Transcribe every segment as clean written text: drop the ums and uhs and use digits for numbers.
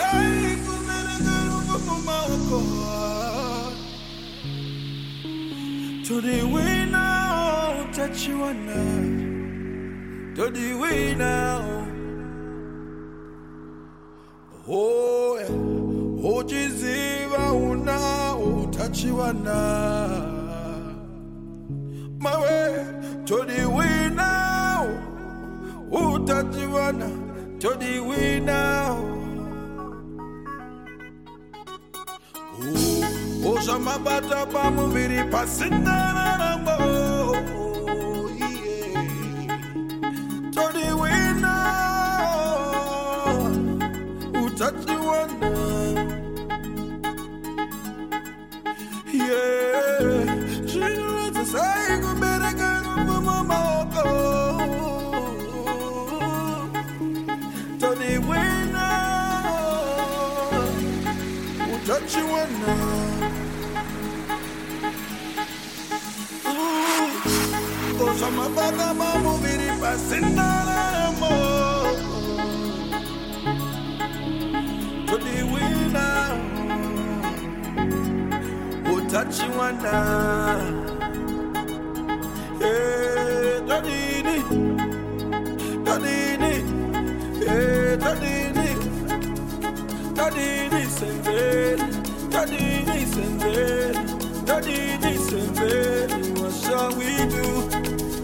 To the winner, touch you now. To the winner, oh, oh, Jiziva, una, touch you now. My way to the winner, oh, touch you now. To the winner, oh, Shama Bata Bamu Viri Pasinda, oh, yeah. To the winner, who touch the one, yeah. She wants to say, go better, go, mama, to the winner, who touch you one now. Sama bata mamu viri pasinda mo. To the winner, who touch you one now. Hey, Tadini, Tadini, hey, Tadini, Tadini sende, Tadini sende, Tadini sende. What shall we do?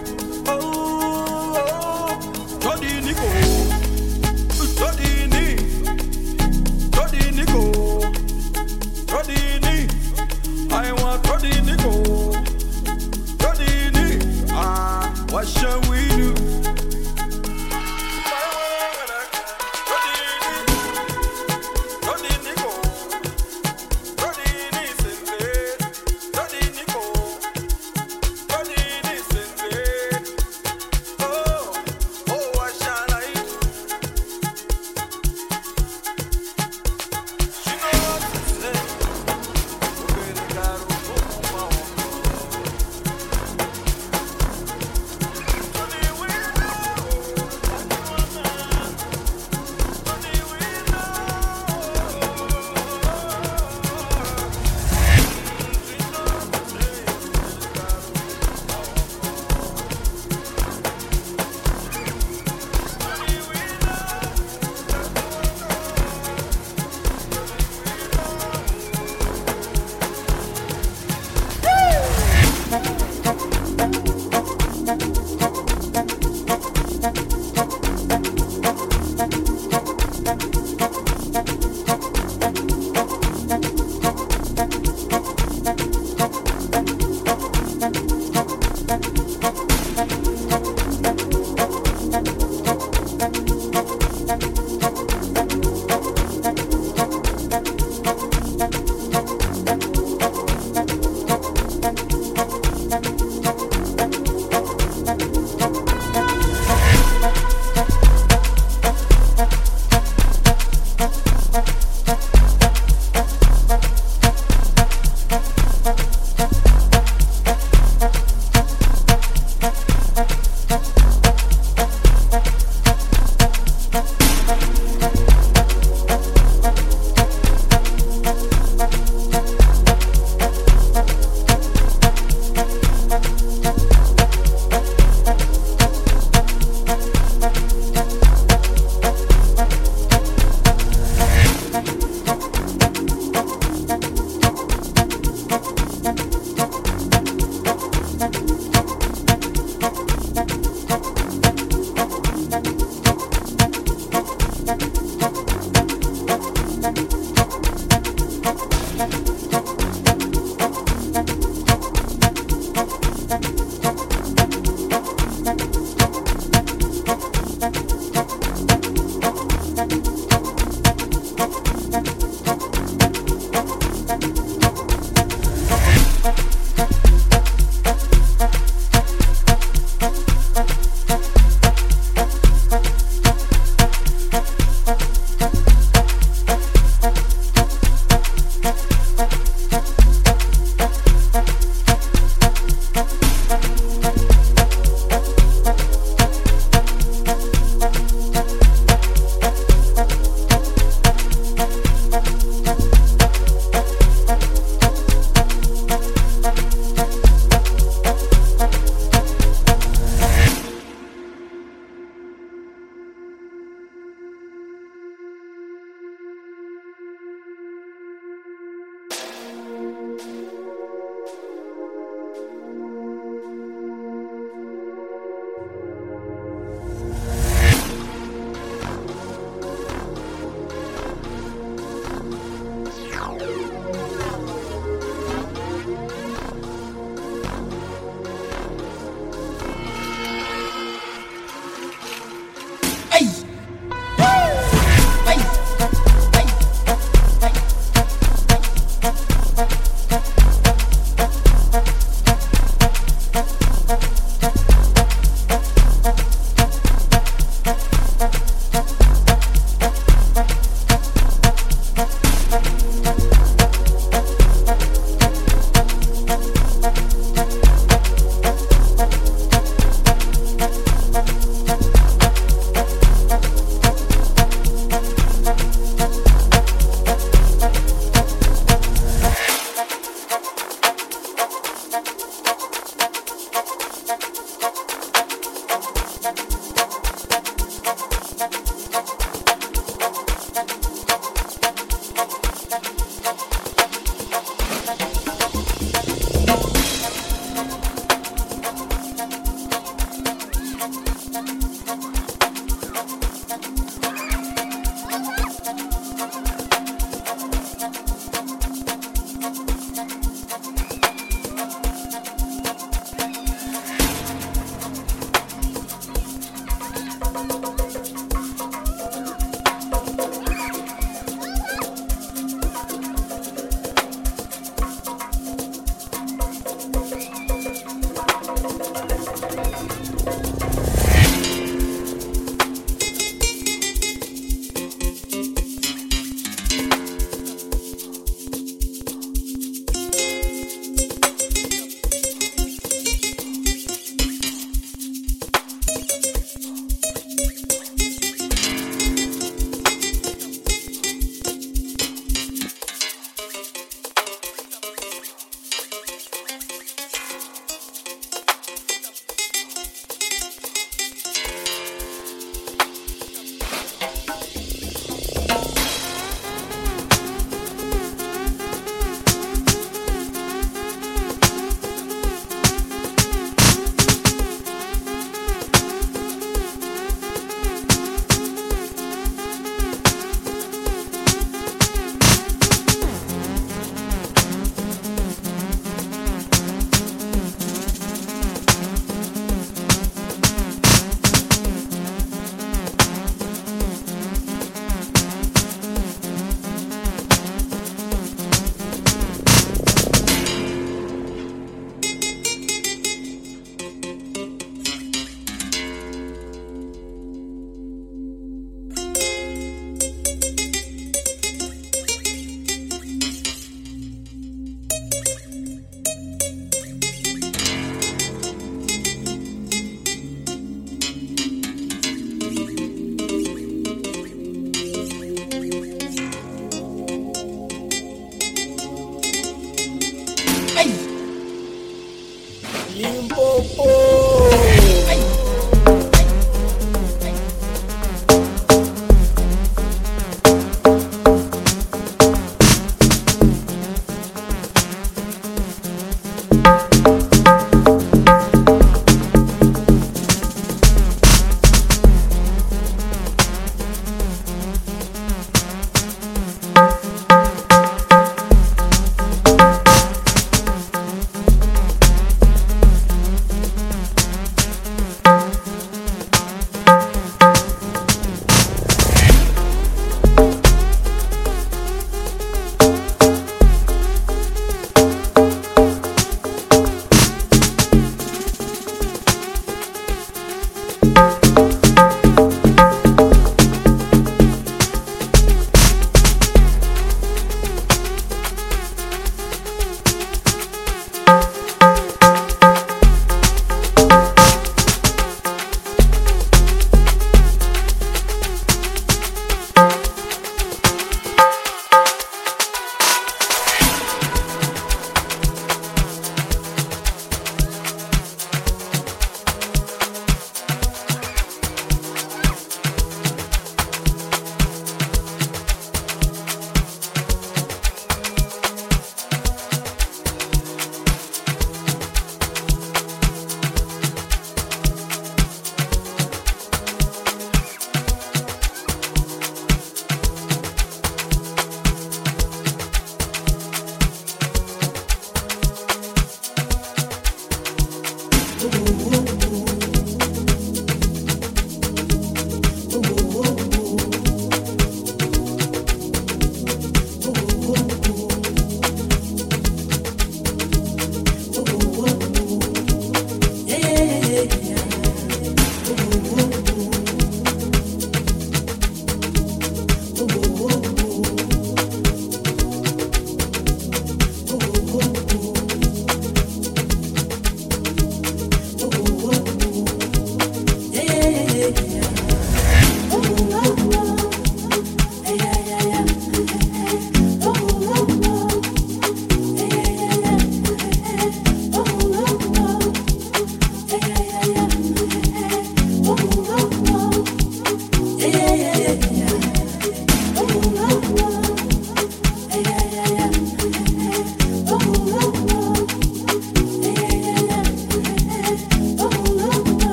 I want Todini go. Todini, what shall we do? Todini go. Todini sende. Todini go. Todini sende. Oh, oh, what shall I do? She knows what to say.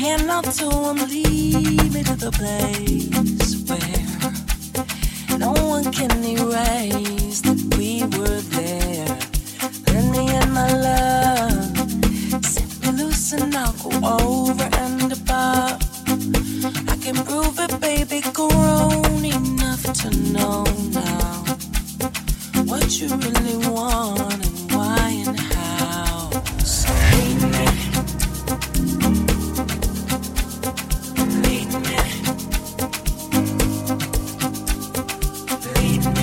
cannot to lead me to the place where no one can erase that we were there. Let me in my love, set me loose and I'll go over and above. I can prove it, baby, grown enough to know now what you really want and why and how. So lead me. Lead me. Lead me.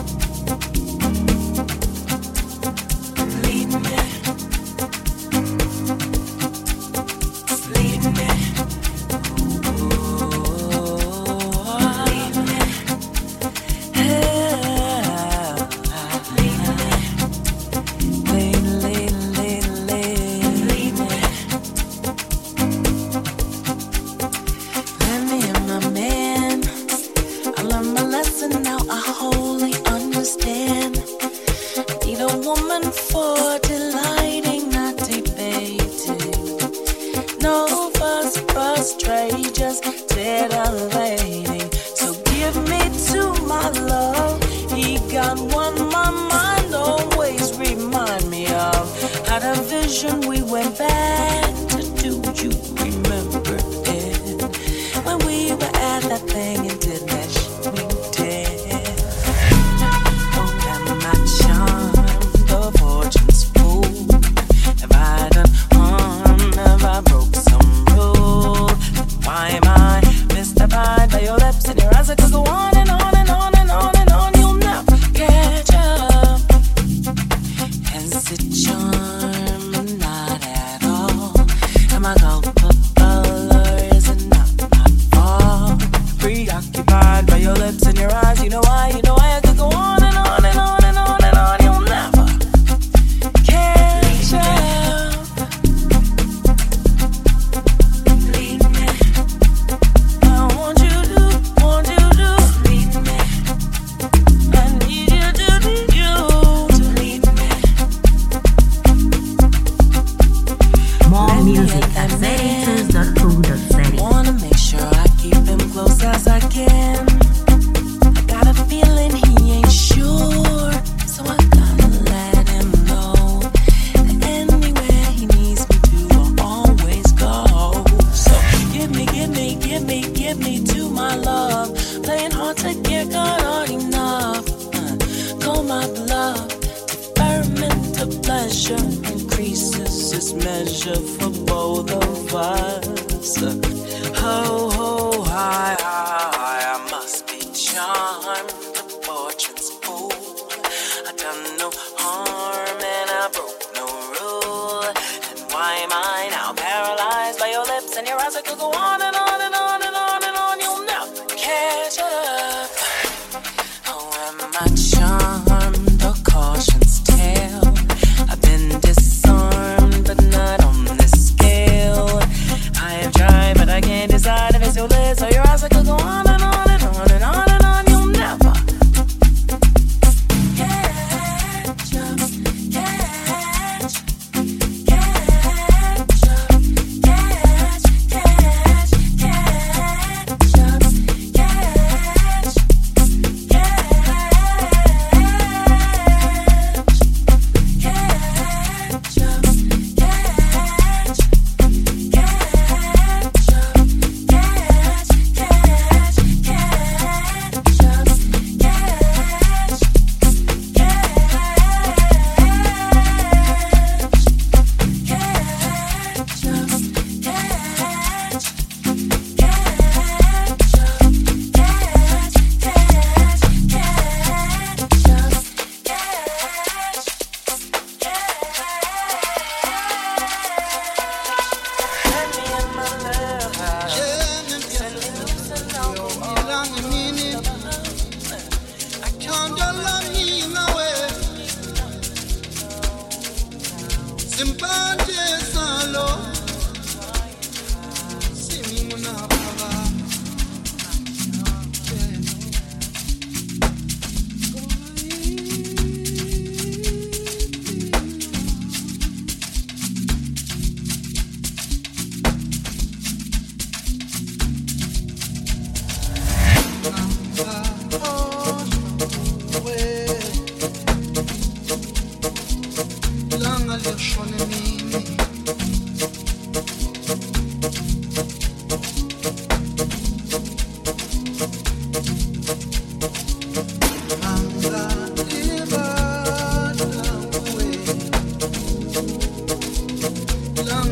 Lead me. Lead me. For delighting, not debating. No fuss, frustrate, just titillating. So give me to my love. He got one my mind always remind me of. Had a vision we went back to do. You remember it when we were at that thing and did that shit we did. Oh, am I charmed? Fortune's fool. Have I done harm? Have I broke some rule? Why am I mystified by your lips and your eyes? I could go on and on and on and on and on. You'll never catch up. Is it charm? Not at all. Am I culpable or is it not my fault? Preoccupied by your lips and your eyes. You know why? You know why I could go on and on and on and on and on. You'll never catch up. Lead me. I want you to lead me. I need you to lead me. More music at zaytuz.co.za. Wanna make sure I keep him close as I can. I got a feeling he ain't sure, so I gotta let him know that anywhere he needs me to, I'll always go. So give me to my love. Playing hard to get, got hard enough. Call my bluff. Deferment to pleasure increases its measure for both of us. Ho, ho, hi, I must be charmed. The fortune's fool. I done no harm and I broke no rule. And why am I now paralyzed by your lips and your eyes? I could go on and on and on and on and on. You'll never catch up. Oh, am I charmed or caution's tale? I've been disarmed, but not on this scale. I have tried, but I can't decide if it's your lips or your eyes. I could go on and on and on and on and on. You'll never catch up, catch up, catch up, catch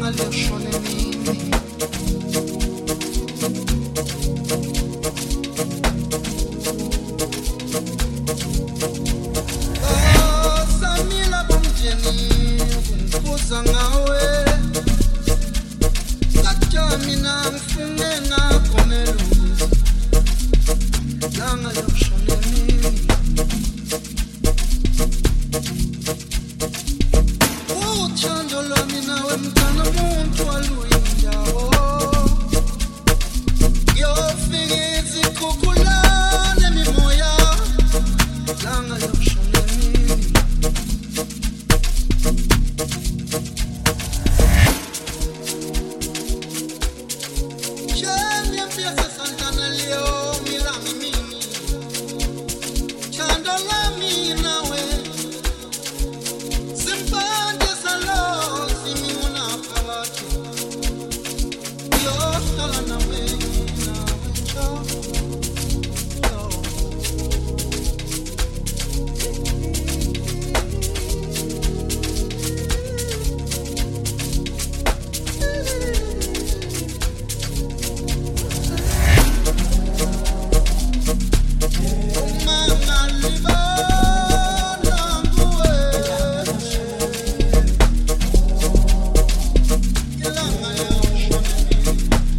ilanga lishone nini. Samila bumjeni kumkuza ngawe Kachamina mfunge na komeluzi Ilanga lishone nini. Uchando lwami nawe mtana muntu waluyindawo Yofika izikhukhulane mimoya Ilanga lishone nini. Chani empieza Santana Leo milami mimi Chando lami nawe Simpande salo simiona pawati Yo sala nawe cho Mama libana nguwe Ilanga lishone nini.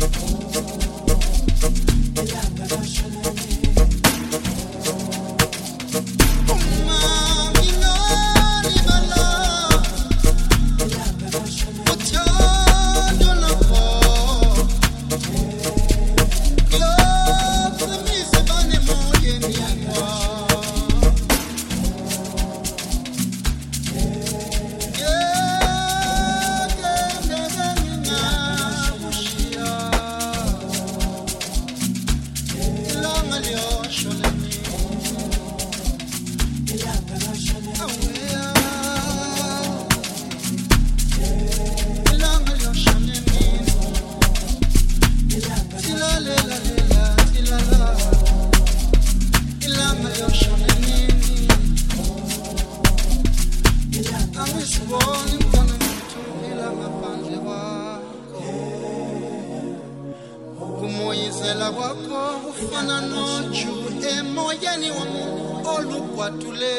Angisiboni mntwana mthula ngaphandle kwakho Kumoyizela kwakho kufana noju emoyeni womuntu olugwadule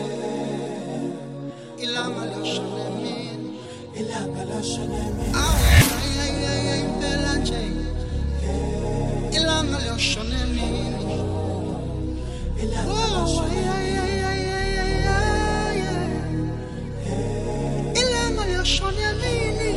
Ilanga lishone nini. Ay impela nje Ilanga lishone nini. Oh, Ilanga lishone nini.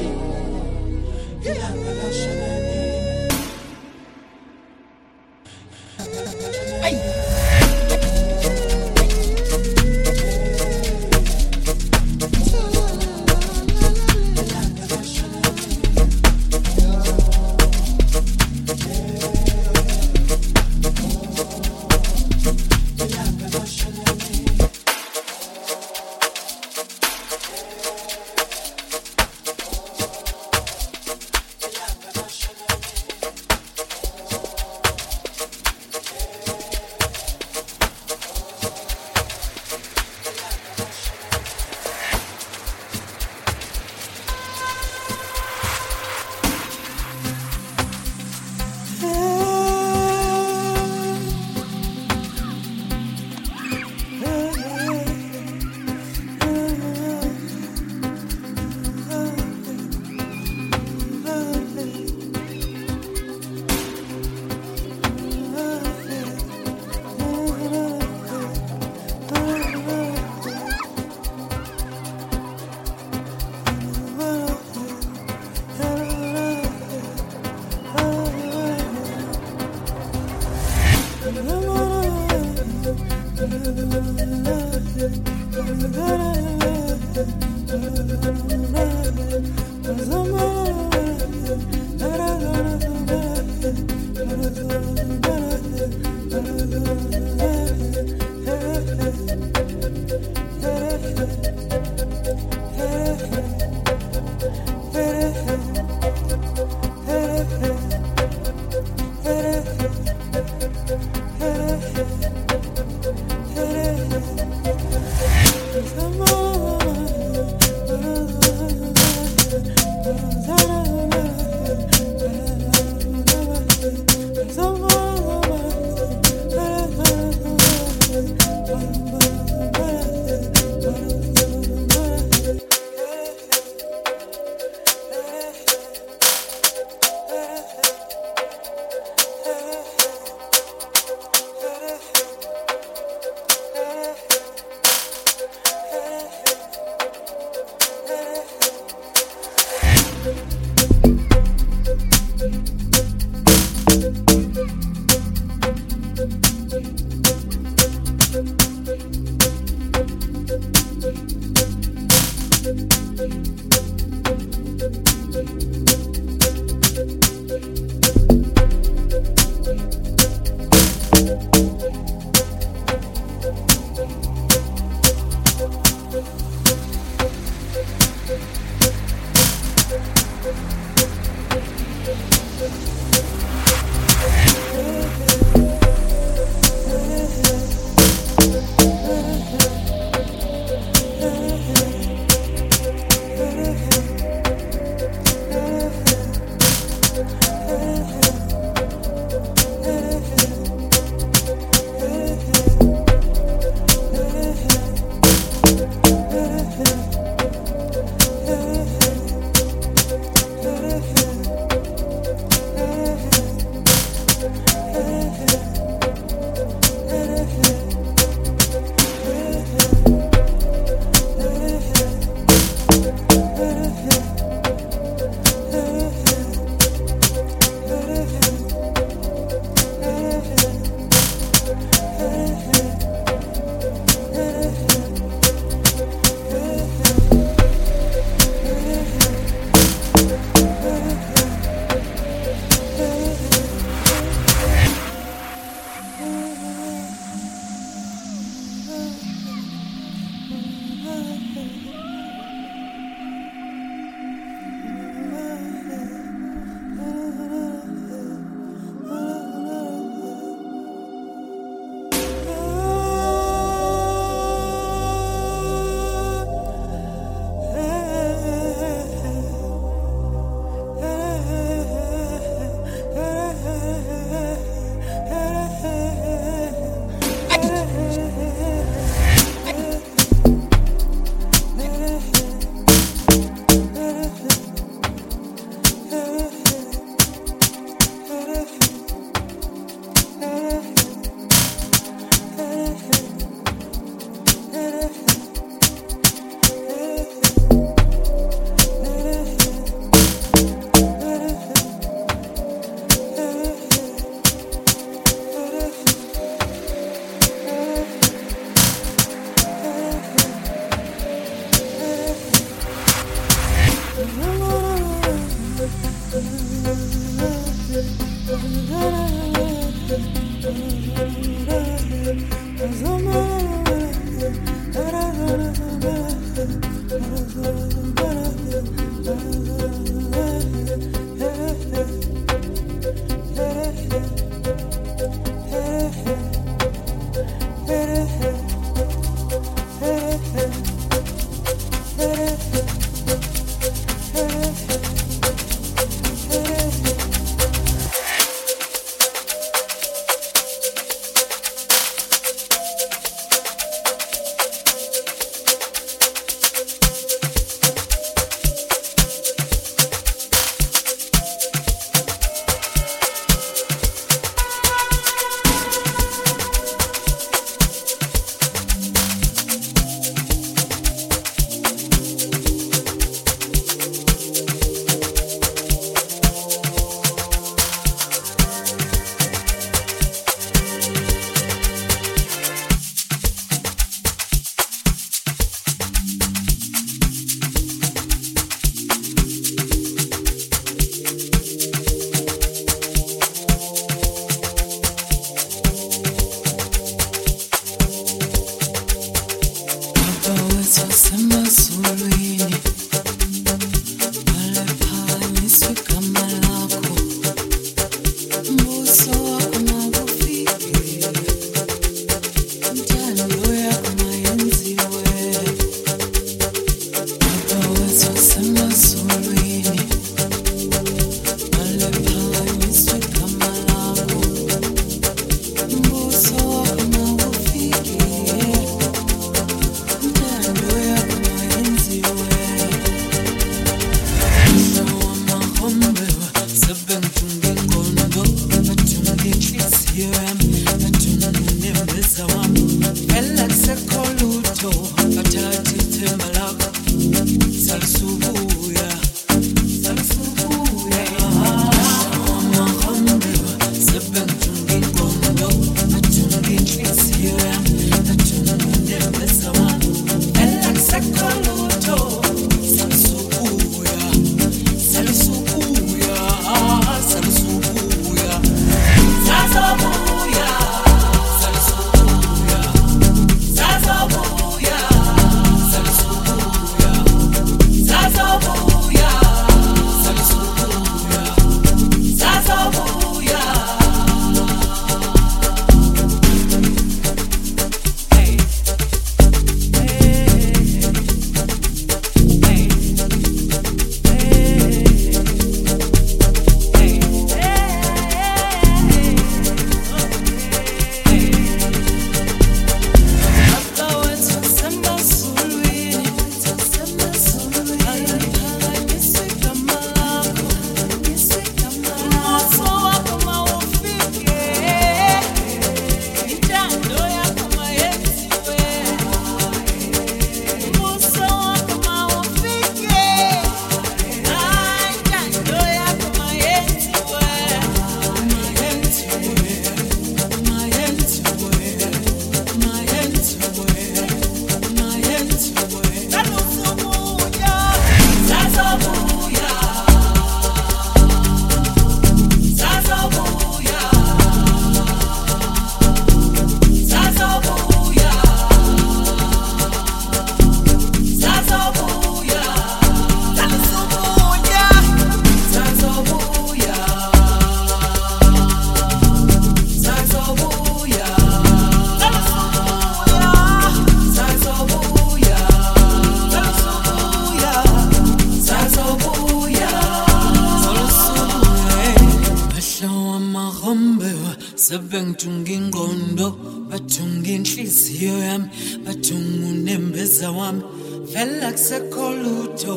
sebengitunga ingqondo bathunga inhliziyo yami bathunga unembeza wami vela kusekho lutho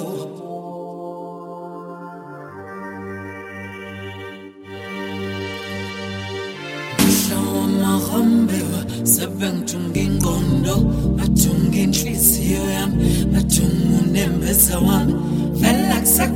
sebengitunga ingqondo bathunga inhliziyo yami bathunga unembeza wami vela kusekho